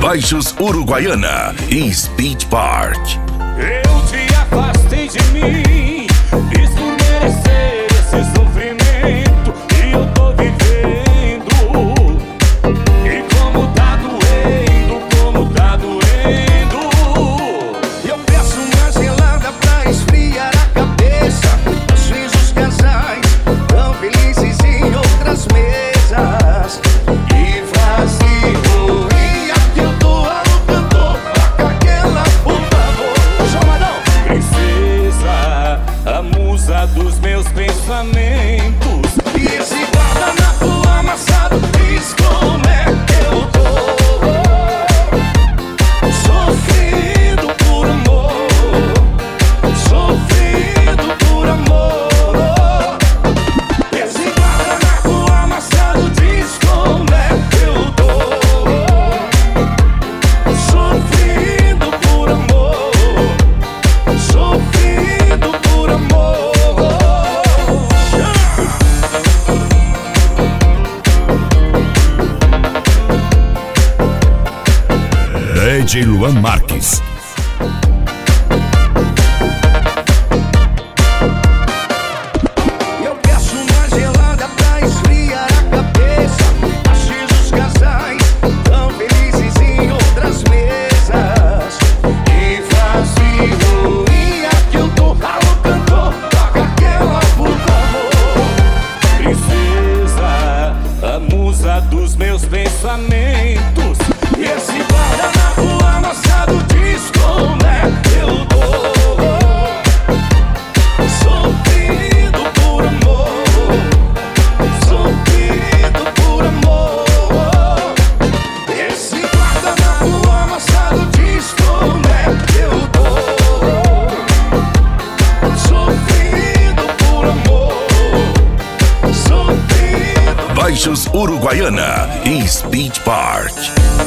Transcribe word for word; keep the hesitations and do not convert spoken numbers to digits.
Baixos Uruguaiana e Speed Park. Eu te afastei de mim, fiz por merecer esse sofrimento que eu tô vivendo. E como tá doendo, como tá doendo. Eu peço uma gelada pra esfriar a cabeça. Às vezes os casais tão felizes em outras mesas. E vazio, e aqui eu tô ao cantor. Toca aquela, por favor. Chamadão! Princesa, a musa dos meus pensamentos. E esse guardanapo amassado diz como é que eu tô. Sofrendo por amor, sofrendo por amor. Esse guardanapo amassado diz como é que eu tô. Sofrendo por amor, sofrendo por amor. D J Luan Marques. Eu peço uma gelada pra esfriar a cabeça. Às vezes os casais tão felizes em outras mesas. E vazio, e aqui eu tô. Alô, cantor, toca aquela, por favor. Princesa, a musa dos meus pensamentos. E esse guardanapo amassado diz como é que eu tô. Sofrendo por amor, sofrendo por amor. Esse guardanapo amassado diz como é que eu tô. Sofrendo por amor, sofrendo. Baixos Uruguaiana e Speed Park.